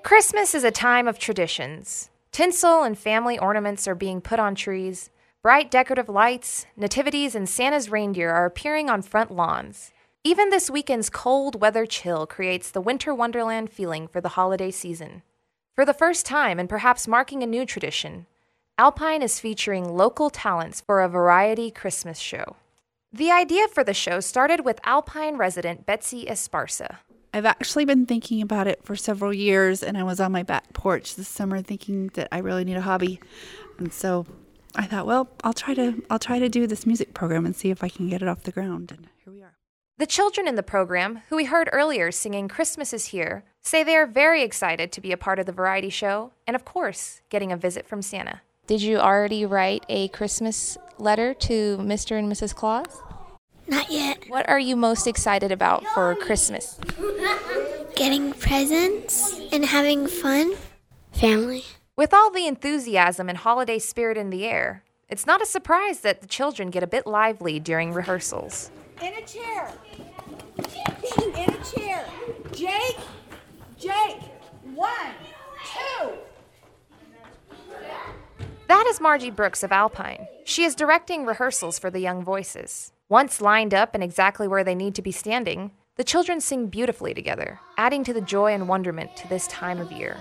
Christmas is a time of traditions. Tinsel and family ornaments are being put on trees. Bright decorative lights, nativities, and Santa's reindeer are appearing on front lawns. Even this weekend's cold weather chill creates the winter wonderland feeling for the holiday season. For the first time, and perhaps marking a new tradition, Alpine is featuring local talents for a variety Christmas show. The idea for the show started with Alpine resident Betsy Esparza. I've actually been thinking about it for several years, and I was on my back porch this summer thinking that I really need a hobby. And so I thought, well, I'll try to do this music program and see if I can get it off the ground. And here we are. The children in the program, who we heard earlier singing Christmas is Here, say they are very excited to be a part of the variety show and, of course, getting a visit from Santa. Did you already write a Christmas letter to Mr. and Mrs. Claus? Not yet. What are you most excited about for Christmas? Getting presents and having fun. Family. With all the enthusiasm and holiday spirit in the air, it's not a surprise that the children get a bit lively during rehearsals. In a chair. In a chair. Jake. 1, 2. That is Margie Brooks of Alpine. She is directing rehearsals for the young voices. Once lined up and exactly where they need to be standing, the children sing beautifully together, adding to the joy and wonderment to this time of year.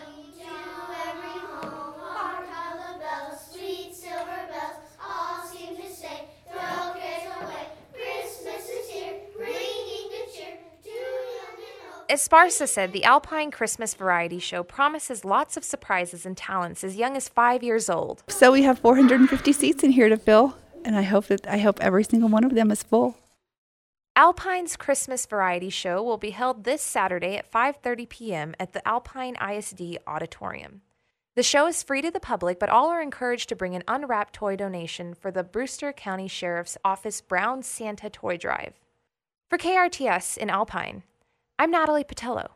Esparza said the Alpine Christmas Variety Show promises lots of surprises and talents as young as 5 years old. So we have 450 seats in here to fill, and I hope every single one of them is full. Alpine's Christmas Variety Show will be held this Saturday at 5:30 p.m. at the Alpine ISD Auditorium. The show is free to the public, but all are encouraged to bring an unwrapped toy donation for the Brewster County Sheriff's Office Brown Santa Toy Drive. For KRTS in Alpine, I'm Natalie Patello.